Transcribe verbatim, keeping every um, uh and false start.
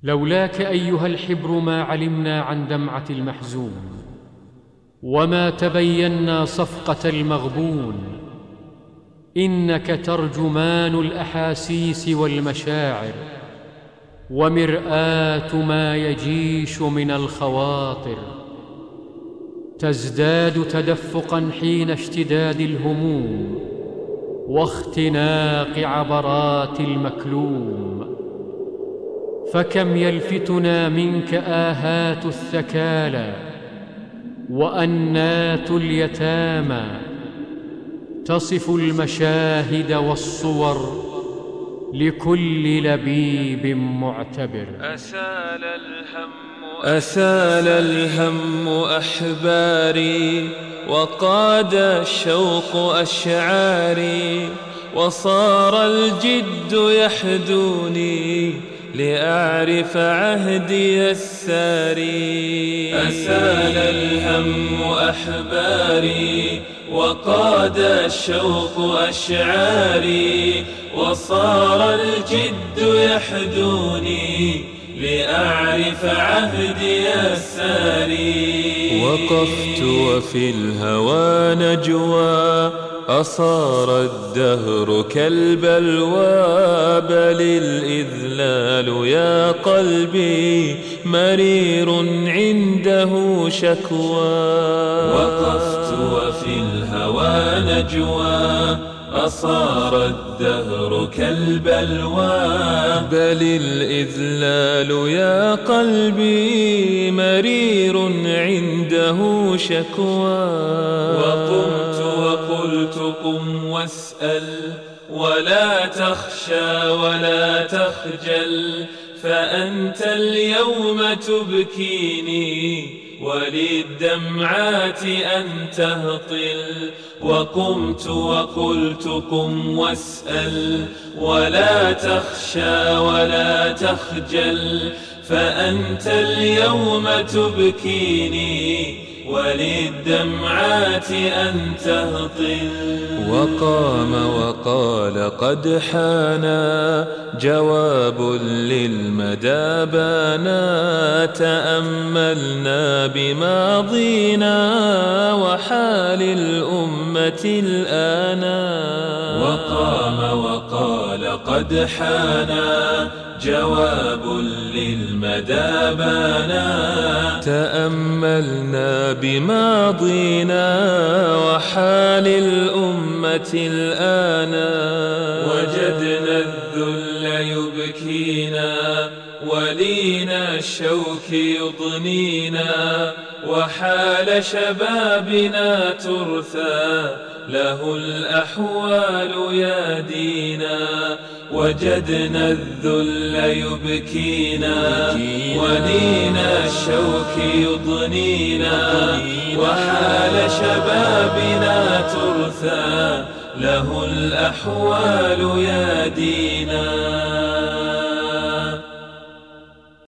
لولاك أيها الحبر ما علمنا عن دمعة المحزون، وما تبينا صفقة المغبون. إنك ترجمان الأحاسيس والمشاعر، ومرآة ما يجيش من الخواطر. تزداد تدفقا حين اشتداد الهموم واختناق عبرات المكلوم. فكم يلفتنا منك آهات الثكالى وأنات اليتامى، تصف المشاهد والصور لكل لبيب معتبر. أسال الهم أسال الهم أحباري، وقاد الشوق أشعاري، وصار الجد يحدوني لأعرف عهدي الساري. أسال الهم أحباري، وقاد الشوق أشعاري، وصار الجد يحدوني لأعرف عهدي الساري. وقفت وفي الهوى نجوى، أصار الدهر كالبلوى، بل الإذلال يا قلبي مرير عنده شكوى. وقفت وفي الهوى نجوى، أصار الدهر كالبلوى، بل الإذلال يا قلبي مرير عنده شكوى. وقمت وقلت قم واسأل، ولا تخشى ولا تخجل، فأنت اليوم تبكيني وللدمعات أن تهطل. وقمت وقلت قم واسأل، ولا تخشى ولا تخجل، فأنت اليوم تبكيني وللدمعات أن تهطل. وقام وقال قد حانا، جواب للمدى بانا، تأملنا بماضينا وحال الأمة الآنا. وقام وقال قد حانا، جواب للمدى بانا، تأملنا بماضينا وحال الأمة الآنا. وجدنا الذل يبكينا، ولينا الشوك يضنينا، وحال شبابنا ترثى له الأحوال يا دينا. وجدنا الذل يبكينا، ولينا الشوك يضنينا، وحال شبابنا ترثى له الأحوال يا دينا.